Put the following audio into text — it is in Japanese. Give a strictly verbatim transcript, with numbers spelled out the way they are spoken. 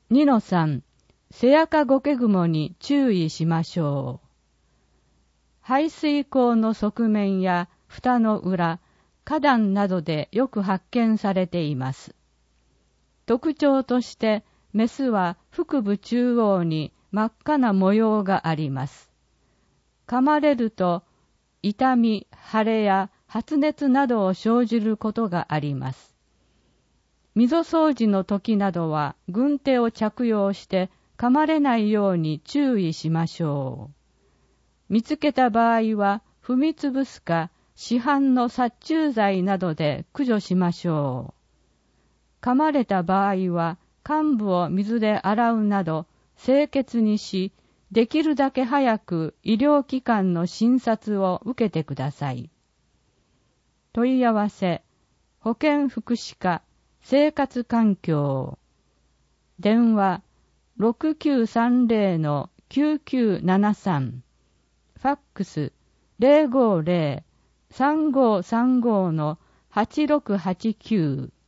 にのさん、セアカゴケグモに注意しましょう。排水口の側面や蓋の裏、花壇などでよく発見されています。特徴として、メスは腹部中央に真っ赤な模様があります。噛まれると、痛み、腫れや発熱などを生じることがあります。溝掃除の時などは軍手を着用して噛まれないように注意しましょう。見つけた場合は踏みつぶすか市販の殺虫剤などで駆除しましょう。噛まれた場合は患部を水で洗うなど清潔にし、できるだけ早く医療機関の診察を受けてください。問い合わせ、保健福祉課、生活環境。電話、ろくきゅうさんゼロのきゅうきゅうななさん。ファックス、ゼロごゼロ さんごさんごのはちろくはちきゅう。